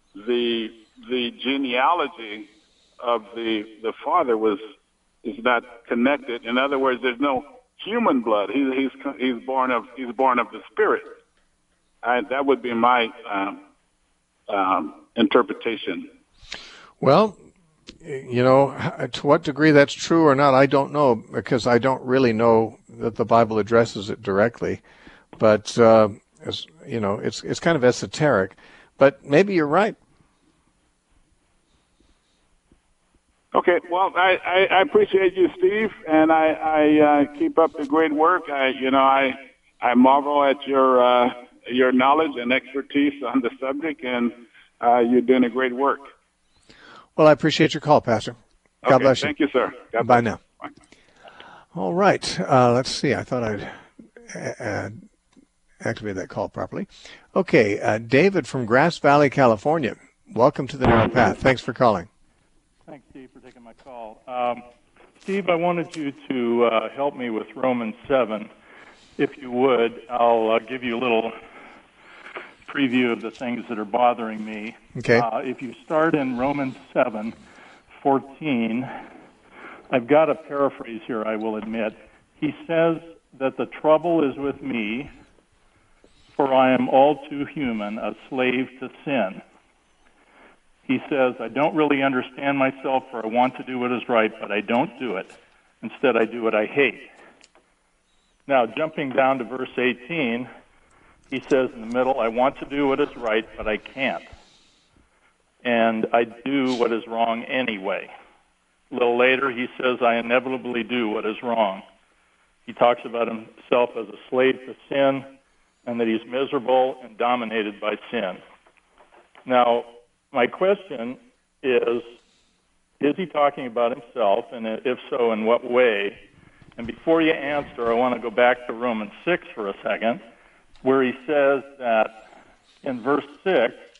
the the genealogy of the the father was is not connected. In other words, there's no human blood. He, he's he's born of he's born of the Spirit. I, that would be my um, um, interpretation. Well, you know, to what degree that's true or not, I don't know, because I don't really know that the Bible addresses it directly. But, uh, as, you know, it's it's kind of esoteric. But maybe you're right. Okay, well, I, I, I appreciate you, Steve, and I, I uh, keep up the great work. I, you know, I I marvel at your uh, your knowledge and expertise on the subject, and uh, you're doing a great work. Well, I appreciate your call, Pastor. God okay, bless you. Thank you, sir. God Bye bless. now. Bye. All right. Uh, let's see. I thought I'd uh, activate that call properly. Okay. Uh, David from Grass Valley, California. Welcome to the Narrow Path. Thanks for calling. Thanks, Steve, for taking my call. Um, Steve, I wanted you to uh, help me with Romans seven. If you would, I'll uh, give you a little preview of the things that are bothering me. Okay. Uh, if you start in Romans seven fourteen, I've got a paraphrase here, I will admit. He says that the trouble is with me, for I am all too human, a slave to sin. He says, I don't really understand myself, for I want to do what is right, but I don't do it. Instead, I do what I hate. Now, jumping down to verse eighteen, he says in the middle, I want to do what is right, but I can't. And I do what is wrong anyway. A little later, he says, I inevitably do what is wrong. He talks about himself as a slave to sin and that he's miserable and dominated by sin. Now, my question is, is he talking about himself, and if so, in what way? And before you answer, I want to go back to Romans six for a second, where he says that in verse six,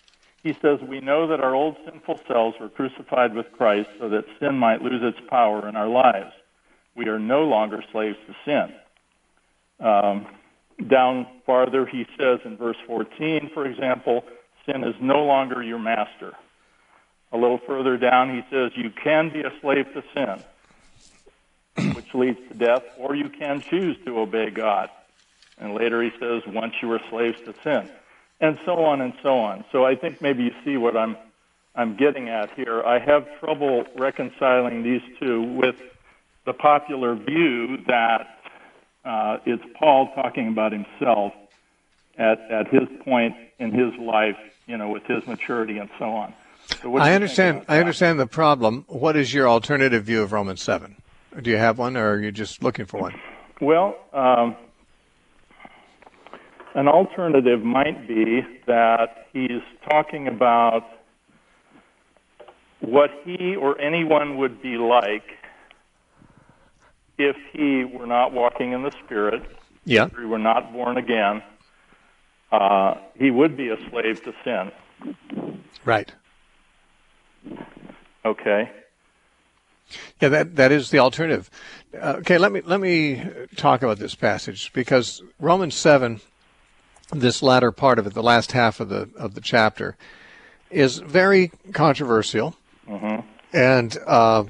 he says, we know that our old sinful selves were crucified with Christ so that sin might lose its power in our lives. We are no longer slaves to sin. Um, down farther, he says in verse fourteen, for example, sin is no longer your master. A little further down, he says, you can be a slave to sin, which leads to death, or you can choose to obey God. And later he says, once you were slaves to sin, and so on and so on. So I think maybe you see what I'm I'm getting at here. I have trouble reconciling these two with the popular view that uh, it's Paul talking about himself at, at his point in his life, you know, with his maturity and so on. So what do I you understand. think about I that? understand the problem. What is your alternative view of Romans seven? Do you have one, or are you just looking for one? Well, um, an alternative might be that he's talking about what he or anyone would be like if he were not walking in the Spirit, Yeah. if he were not born again. Uh, he would be a slave to sin. Right. Okay. Yeah, that that is the alternative. Uh, okay, let me let me talk about this passage, because Romans seven, this latter part of it, the last half of the of the chapter, is very controversial, Mm-hmm. and uh,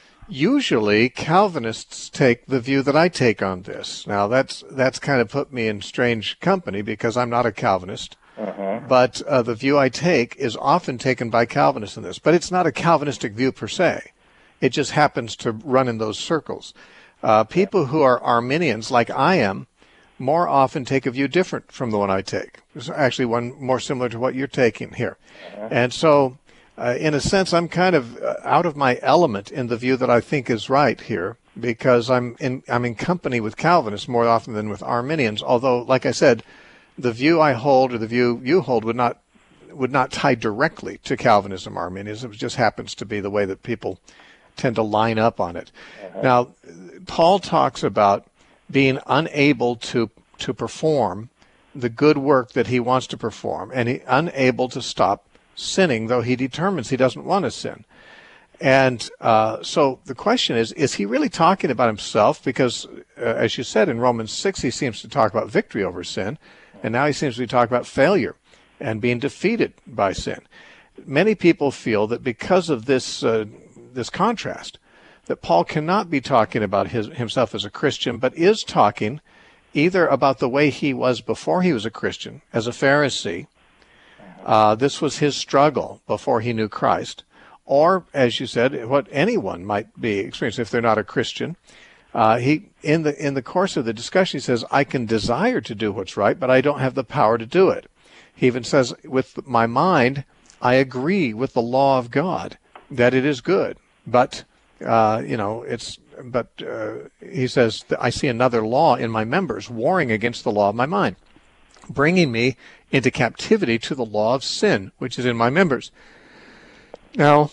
usually Calvinists take the view that I take on this. Now that's that's kind of put me in strange company, because I'm not a Calvinist. Uh-huh. But uh, the view I take is often taken by Calvinists in this. But it's not a Calvinistic view per se. It just happens to run in those circles. Uh, people who are Arminians, like I am, more often take a view different from the one I take. There's actually one more similar to what you're taking here. Uh-huh. And so, uh, in a sense, I'm kind of uh, out of my element in the view that I think is right here, because I'm in, I'm in company with Calvinists more often than with Arminians, although, like I said, the view I hold or the view you hold would not would not tie directly to Calvinism or Arminianism. It just happens to be the way that people tend to line up on it. Uh-huh. Now, Paul talks about being unable to to perform the good work that he wants to perform, and he unable to stop sinning, though he determines he doesn't want to sin. And uh, so the question is, is he really talking about himself? Because, uh, as you said, in Romans six, he seems to talk about victory over sin. And now he seems to be talking about failure and being defeated by sin. Many people feel that because of this uh, this contrast, that Paul cannot be talking about his, himself as a Christian, but is talking either about the way he was before he was a Christian, as a Pharisee. Uh, this was his struggle before he knew Christ. Or, as you said, what anyone might be experiencing if they're not a Christian. Uh, he in the in the course of the discussion, he says, I can desire to do what's right, but I don't have the power to do it. He even says, with my mind, I agree with the law of God that it is good, but uh, you know, it's but uh, he says, I see another law in my members, warring against the law of my mind, bringing me into captivity to the law of sin, which is in my members. Now,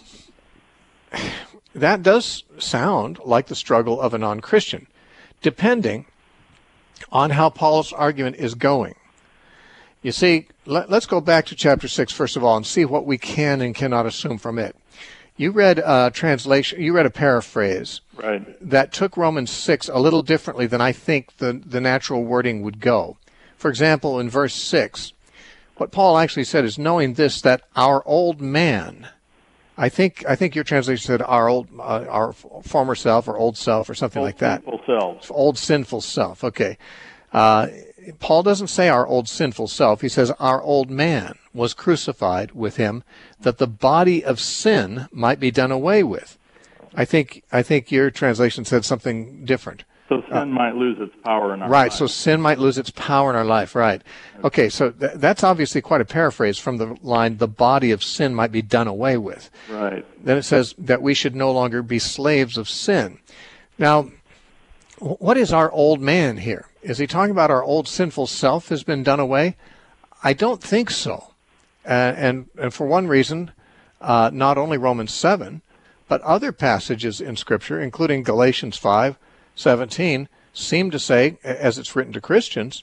that does sound like the struggle of a non-Christian, depending on how Paul's argument is going. You see, let, let's go back to chapter six, first of all, and see what we can and cannot assume from it. You read a translation, you read a paraphrase Right. that took Romans six a little differently than I think the, the natural wording would go. For example, in verse six, what Paul actually said is, knowing this, that our old man, I think I think your translation said our old, uh, our former self or old self or something Old like that. sinful selves. Old sinful self. Okay. Uh, Paul doesn't say our old sinful self. He says our old man was crucified with him, that the body of sin might be done away with. I think I think your translation said something different. So sin uh, might lose its power in our right, life. so sin might lose its power in our life, right. Okay, so th- that's obviously quite a paraphrase from the line, the body of sin might be done away with. Right. Then it says that we should no longer be slaves of sin. Now, what is our old man here? Is he talking about our old sinful self has been done away? I don't think so. Uh, and, and for one reason, uh, not only Romans seven, but other passages in Scripture, including Galatians five, seventeen, seem to say, as it's written to Christians,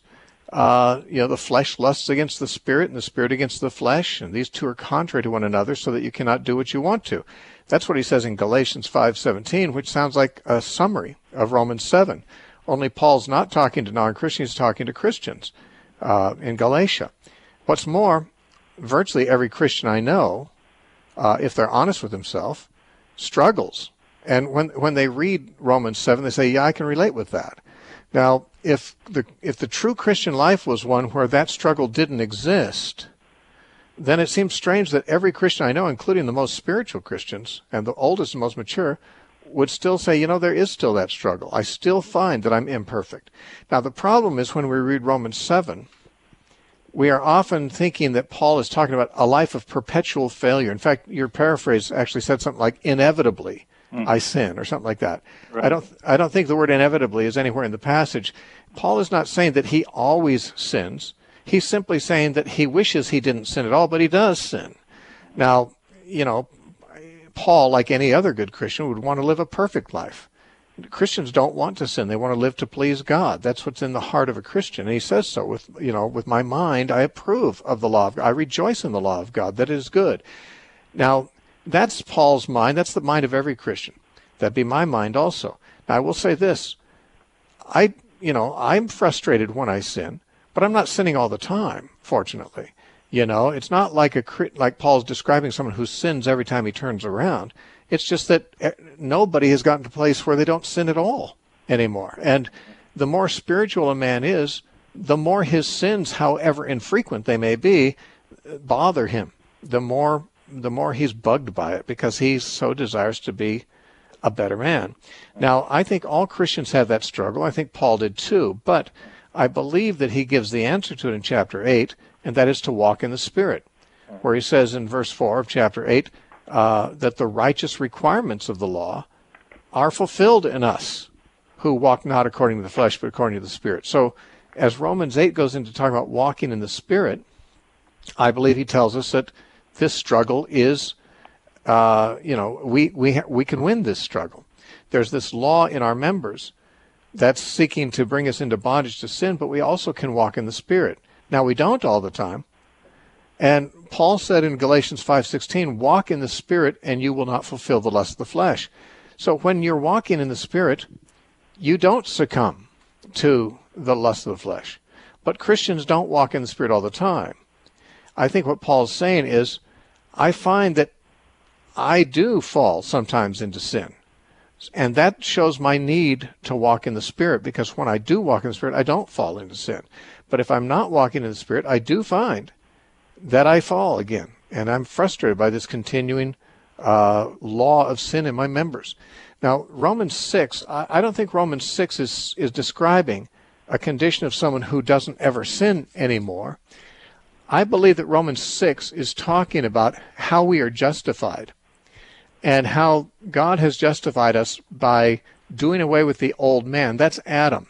uh, you know, the flesh lusts against the spirit and the spirit against the flesh, and these two are contrary to one another so that you cannot do what you want to. That's what he says in Galatians five seventeen, which sounds like a summary of Romans seven. Only Paul's not talking to non-Christians, he's talking to Christians uh, in Galatia. What's more, virtually every Christian I know, uh, if they're honest with himself, struggles. And when when they read Romans seven, they say, yeah, I can relate with that. Now, if the if the true Christian life was one where that struggle didn't exist, then it seems strange that every Christian I know, including the most spiritual Christians and the oldest and most mature, would still say, you know, there is still that struggle. I still find that I'm imperfect. Now, the problem is when we read Romans seven, we are often thinking that Paul is talking about a life of perpetual failure. In fact, your paraphrase actually said something like, inevitably mm. I sin, or something like that. Right. I don't I don't think the word inevitably is anywhere in the passage. Paul is not saying that he always sins. He's simply saying that he wishes he didn't sin at all, but he does sin. Now, you know, Paul, like any other good Christian, would want to live a perfect life. Christians don't want to sin. They want to live to please God. That's what's in the heart of a Christian. And he says so with, you know, with my mind, I approve of the law of God. I rejoice in the law of God. That is good. Now, that's Paul's mind. That's the mind of every Christian. That'd be my mind also. Now, I will say this. I, you know, I'm frustrated when I sin, but I'm not sinning all the time, fortunately. You know, it's not like a like Paul's describing someone who sins every time he turns around. It's just that nobody has gotten to a place where they don't sin at all anymore. And the more spiritual a man is, the more his sins, however infrequent they may be, bother him. The more the more he's bugged by it because he so desires to be a better man. Now, I think all Christians have that struggle. I think Paul did too. But I believe that he gives the answer to it in chapter eight, and that is to walk in the Spirit, where he says in verse four of chapter eight, Uh, that the righteous requirements of the law are fulfilled in us who walk not according to the flesh, but according to the Spirit. So as Romans eight goes into talking about walking in the Spirit, I believe he tells us that this struggle is, uh, you know, we, we, we can win this struggle. There's this law in our members that's seeking to bring us into bondage to sin, but we also can walk in the Spirit. Now, we don't all the time. And Paul said in Galatians five sixteen, walk in the Spirit and you will not fulfill the lust of the flesh. So when you're walking in the Spirit, you don't succumb to the lust of the flesh. But Christians don't walk in the Spirit all the time. I think what Paul's saying is, I find that I do fall sometimes into sin. And that shows my need to walk in the Spirit, because when I do walk in the Spirit, I don't fall into sin. But if I'm not walking in the Spirit, I do find that I fall again, and I'm frustrated by this continuing uh, law of sin in my members. Now, Romans six, I, I don't think Romans six is, is describing a condition of someone who doesn't ever sin anymore. I believe that Romans six is talking about how we are justified and how God has justified us by doing away with the old man. That's Adam.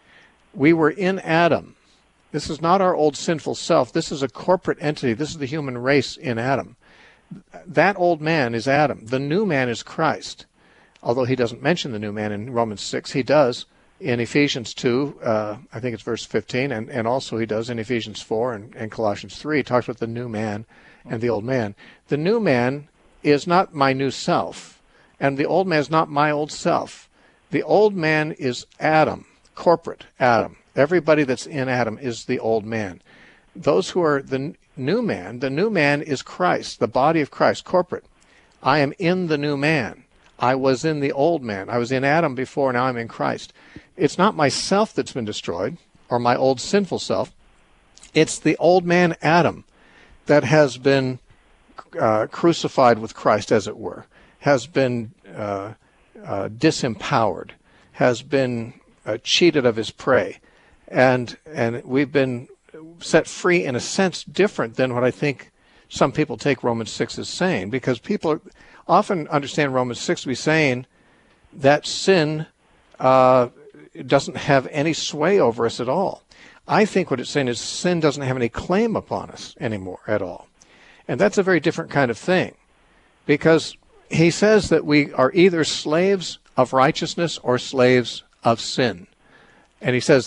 We were in Adam. This is not our old sinful self. This is a corporate entity. This is the human race in Adam. That old man is Adam. The new man is Christ. Although he doesn't mention the new man in Romans six, he does in Ephesians two, uh, I think it's verse fifteen, and, and also he does in Ephesians four and, and Colossians three. He talks about the new man and the old man. The new man is not my new self, and the old man is not my old self. The old man is Adam, corporate Adam. Everybody that's in Adam is the old man. Those who are the new man, the new man is Christ, the body of Christ, corporate. I am in the new man. I was in the old man. I was in Adam before, now I'm in Christ. It's not myself that's been destroyed, or my old sinful self. It's the old man Adam that has been uh, crucified with Christ, as it were, has been uh, uh, disempowered, has been uh, cheated of his prey. And and we've been set free in a sense different than what I think some people take Romans six as saying, because people often understand Romans six to be saying that sin uh, doesn't have any sway over us at all. I think what it's saying is sin doesn't have any claim upon us anymore at all. And that's a very different kind of thing, because he says that we are either slaves of righteousness or slaves of sin. And he says that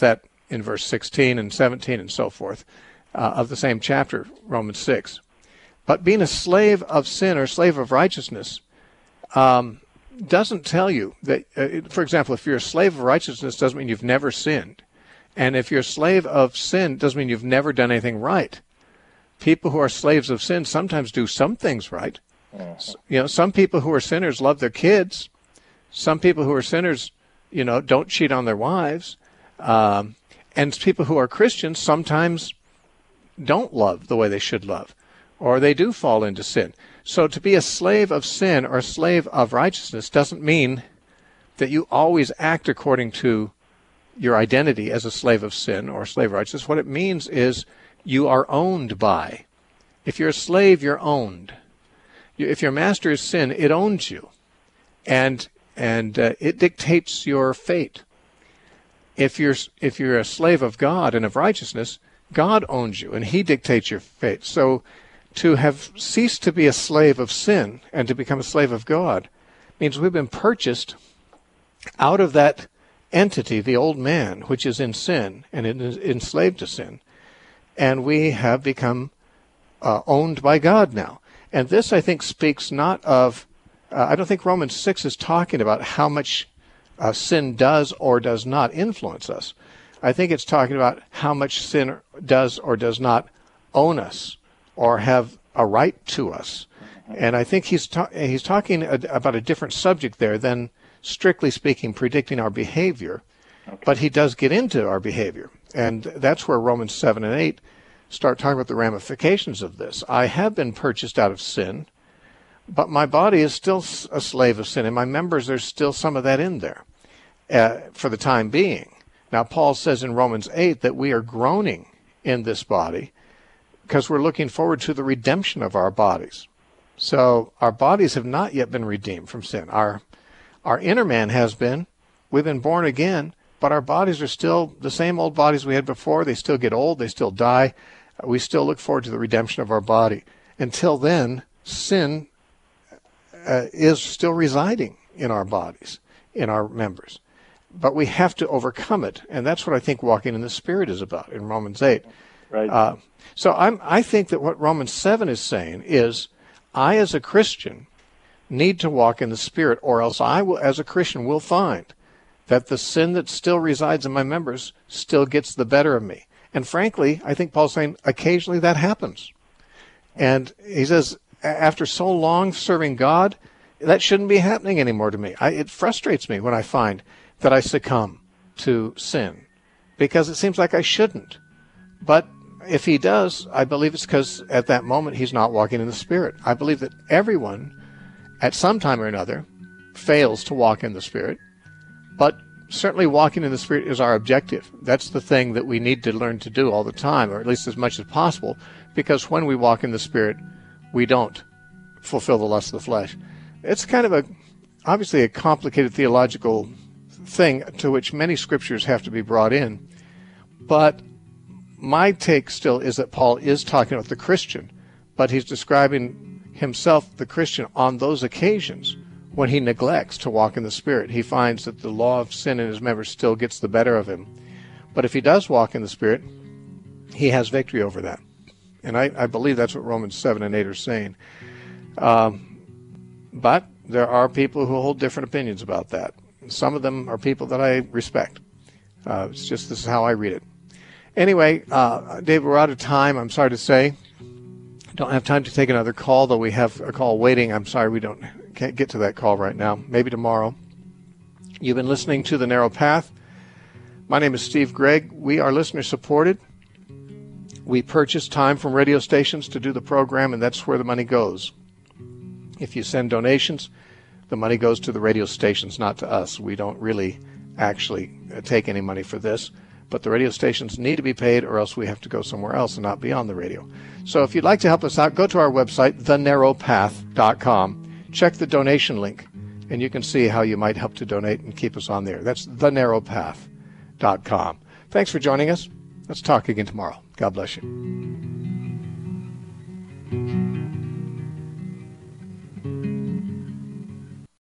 in verse sixteen and seventeen and so forth uh, of the same chapter, Romans six. But being a slave of sin or slave of righteousness um, doesn't tell you that, uh, for example, if you're a slave of righteousness, doesn't mean you've never sinned. And if you're a slave of sin, doesn't mean you've never done anything right. People who are slaves of sin sometimes do some things right. You know, some people who are sinners love their kids. Some people who are sinners, you know, don't cheat on their wives. Um, and people who are Christians sometimes don't love the way they should love, or they do fall into sin. So to be a slave of sin or a slave of righteousness doesn't mean that you always act according to your identity as a slave of sin or a slave of righteousness. What it means is you are owned by. If you're a slave, you're owned. If your master is sin, it owns you, and and uh, it dictates your fate. If you're if you're a slave of God and of righteousness, God owns you, and He dictates your fate. So to have ceased to be a slave of sin and to become a slave of God means we've been purchased out of that entity, the old man, which is in sin and is enslaved to sin, and we have become uh, owned by God now. And this, I think, speaks not of, uh, I don't think Romans six is talking about how much uh, sin does or does not influence us. I think it's talking about how much sin does or does not own us or have a right to us. And I think he's, ta- he's talking a- about a different subject there than, strictly speaking, predicting our behavior. Okay. But he does get into our behavior. And that's where Romans seven and eight start talking about the ramifications of this. I have been purchased out of sin, but my body is still a slave of sin, and my members, there's still some of that in there uh, for the time being. Now, Paul says in Romans eight that we are groaning in this body because we're looking forward to the redemption of our bodies. So our bodies have not yet been redeemed from sin. Our, our inner man has been. We've been born again, but our bodies are still the same old bodies we had before. They still get old. They still die. We still look forward to the redemption of our body. Until then, sin uh, is still residing in our bodies, in our members. But we have to overcome it, and that's what I think walking in the Spirit is about in Romans eight. Right. Uh, so I'm, I think that what Romans seven is saying is, I as a Christian need to walk in the Spirit, or else I, will, as a Christian, will find that the sin that still resides in my members still gets the better of me. And frankly, I think Paul's saying occasionally that happens. And he says, after so long serving God, that shouldn't be happening anymore to me. I, it frustrates me when I find that I succumb to sin, because it seems like I shouldn't. But if he does, I believe it's because at that moment he's not walking in the Spirit. I believe that everyone at some time or another fails to walk in the Spirit, but certainly walking in the Spirit is our objective. That's the thing that we need to learn to do all the time, or at least as much as possible, because when we walk in the Spirit, we don't fulfill the lust of the flesh. It's kind of a, obviously a complicated theological thing to which many scriptures have to be brought in. But my take still is that Paul is talking about the Christian, but he's describing himself, the Christian, on those occasions when he neglects to walk in the Spirit. He finds that the law of sin in his members still gets the better of him. But if he does walk in the Spirit, he has victory over that. And I, I believe that's what Romans seven and eight are saying. Um, but there are people who hold different opinions about that. Some of them are people that I respect. Uh, it's just this is how I read it. Anyway, uh, Dave, we're out of time, I'm sorry to say. Don't have time to take another call, though we have a call waiting. I'm sorry we don't can't get to that call right now. Maybe tomorrow. You've been listening to The Narrow Path. My name is Steve Gregg. We are listener supported. We purchase time from radio stations to do the program, and that's where the money goes. If you send donations, the money goes to the radio stations, not to us. We don't really actually take any money for this, but the radio stations need to be paid, or else we have to go somewhere else and not be on the radio. So if you'd like to help us out, go to our website, the narrow path dot com. Check the donation link, and you can see how you might help to donate and keep us on there. That's the narrow path dot com. Thanks for joining us. Let's talk again tomorrow. God bless you.